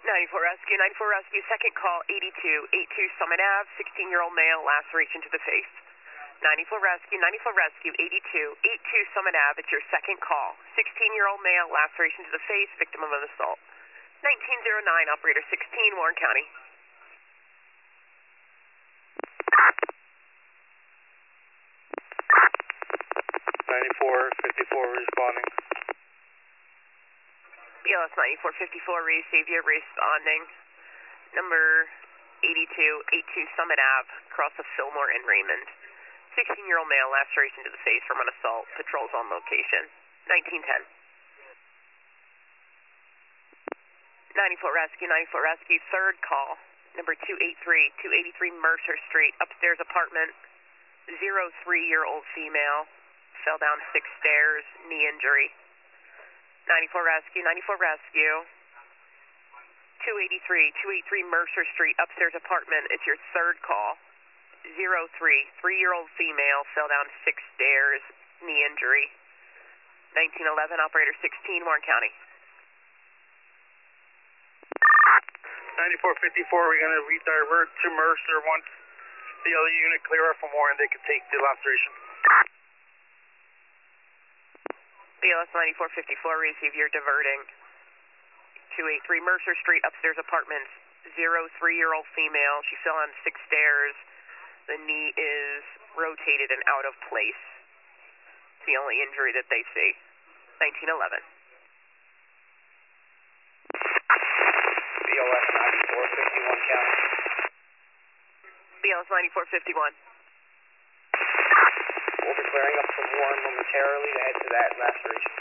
94 Rescue, 94 Rescue, second call, 8282 Summit Ave, 16-year-old male, laceration to the face. 94 Rescue, 8282 Summit Ave, it's your second call. 16-year-old male, laceration to the face, victim of an assault. 1909, operator 16, Warren County. 9454 responding. BLS 9454, receive you responding. Number 8282 Summit Ave, across of Fillmore and Raymond. 16-year-old male, laceration to the face from an assault. Patrols on location. 1910. 94 Rescue, third call. Number 283 Mercer Street, upstairs apartment. 03-year-old female, fell down 6 stairs, knee injury. 94 Rescue. 283 Mercer Street, upstairs apartment. It's your third call. 3-year-old female, fell down 6 stairs, knee injury. 1911, operator 16, Warren County. 9454, we're going to redivert to Mercer once the other unit clear up for more and they can take the laceration. BLS 9454, receive your diverting. 283 Mercer Street, upstairs apartments. 03-year-old female, she fell on 6 stairs. The knee is rotated and out of place. It's the only injury that they see. 1911. BLS 9451 County. BLS 9451. We'll be clearing up for Warren momentarily to head to that laceration.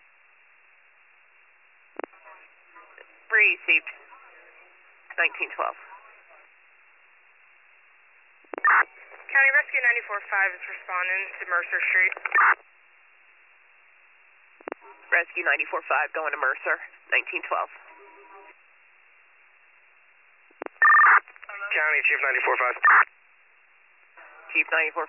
Received. 1912. County Rescue 94-5 is responding to Mercer Street. Rescue 94-5 going to Mercer, 1912. County Chief 94-5. Chief 94-5.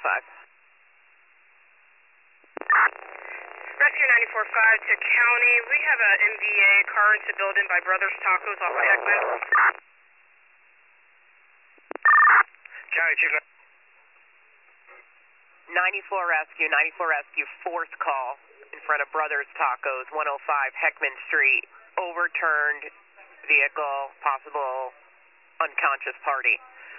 Rescue 94-5 to County. We have a MVA car into building by Brothers Tacos off of Heckman. County Chief 94 Rescue, fourth call in front of Brothers Tacos, 105 Heckman Street, overturned vehicle, possible unconscious party.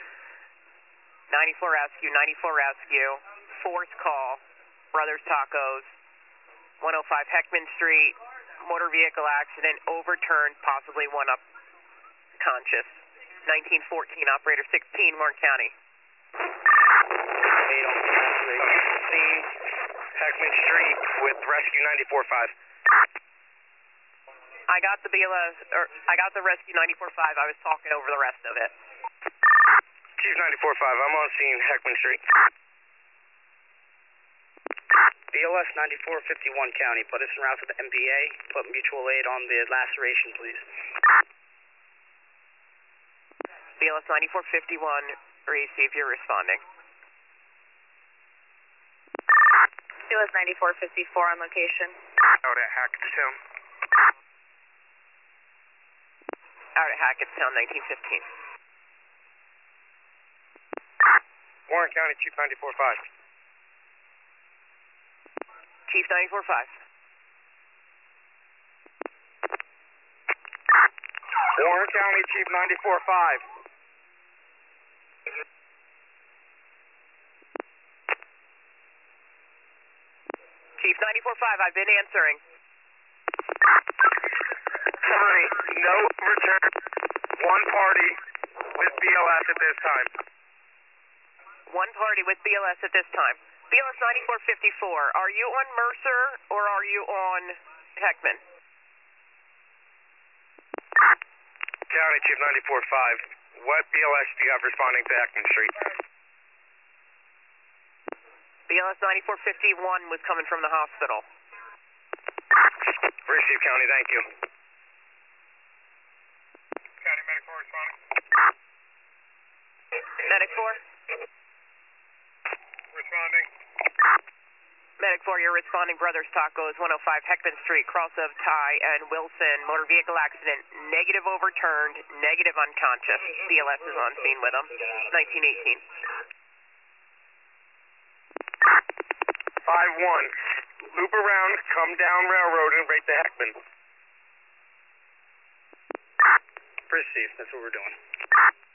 94 Rescue, fourth call, Brothers Tacos, 105 Heckman Street, motor vehicle accident, overturned, possibly one up conscious. 1914, operator 16, Warren County. Heckman Street with Rescue 94-5. I got the Rescue 94-5. I was talking over the rest of it. Chief 94-5, I'm on scene, Heckman Street. BLS 9451 County, put us en route to the MBA. Put mutual aid on the laceration, please. BLS 9451, receive, you're responding. BLS 9454 on location. Out at Hackettstown. Out at Hackettstown, 1915. Warren County, Chief 94-5. Chief 94-5. Warren County, Chief 94-5. Chief 94-5, I've been answering. Sorry, no return. One party with BLS at this time. One party with BLS at this time. BLS 9454, are you on Mercer or are you on Heckman? County Chief 94-5, what BLS do you have responding to Heckman Street? BLS 9451 was coming from the hospital. Receive, County, thank you. County Medic 4 responding. Medic 4? Responding. Medic 4, you're responding Brothers Tacos, 105 Heckman Street, cross of Ty and Wilson. Motor vehicle accident, negative overturned, negative unconscious. BLS is on scene with them. 1918. 5-1. Loop around, come down railroad and right to Heckman. Proceed, that's what we're doing.